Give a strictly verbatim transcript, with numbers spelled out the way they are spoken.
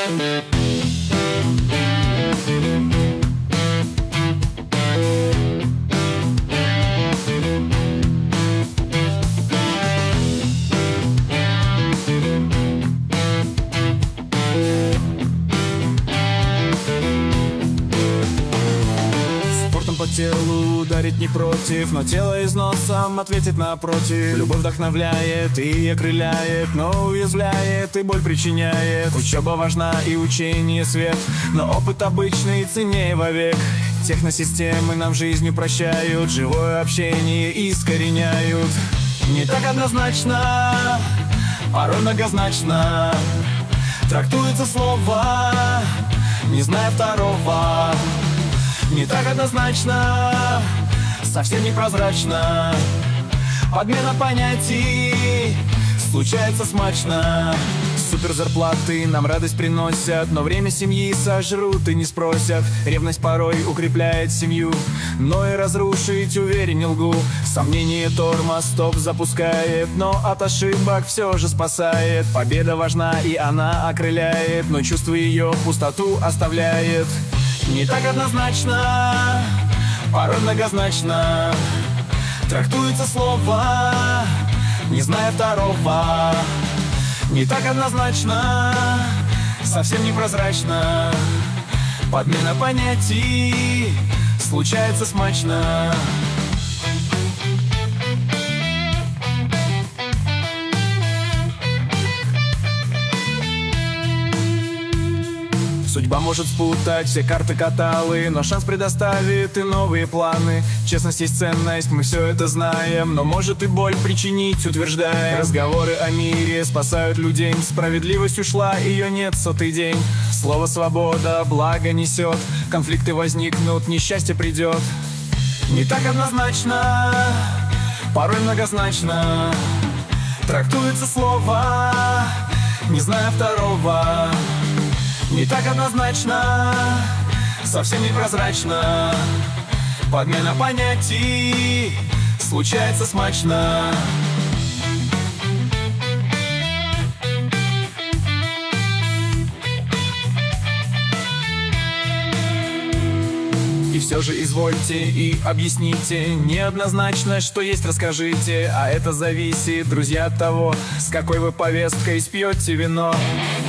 По телу ударить не против, но тело износом ответит напротив. Любовь вдохновляет и окрыляет, но уязвляет и боль причиняет. Учеба важна и учение свет, но опыт обычный ценнее вовек. Техносистемы нам жизнь упрощают, живое общение искореняют. Не так однозначно, порой многозначно трактуется слово, не зная второго. Не так однозначно, совсем непрозрачно, подмена понятий случается смачно. Супер зарплаты нам радость приносят, но время семьи сожрут и не спросят. Ревность порой укрепляет семью, но и разрушить, уверен, не лгу. Сомнение тормоз стоп запускает, но от ошибок все же спасает. Победа важна и она окрыляет, но чувство ее пустоту оставляет. Не так однозначно, порой многозначно трактуется слово, не зная второго. Не так однозначно, совсем непрозрачно, подмена понятий случается смачно. Судьба может спутать все карты каталы, но шанс предоставит и новые планы. Честность есть ценность, мы все это знаем, но может и боль причинить, утверждаем. Разговоры о мире спасают людей, справедливость ушла, ее нет сотый день. Слово свобода благо несет, конфликты возникнут, несчастье придет. Не так однозначно, порой многозначно трактуется слово, не зная второго. Не так однозначно, совсем непрозрачно, подмена понятий случается смачно. И все же извольте и объясните, неоднозначно, что есть, расскажите. А это зависит, друзья, от того, с какой вы повесткой спьете вино.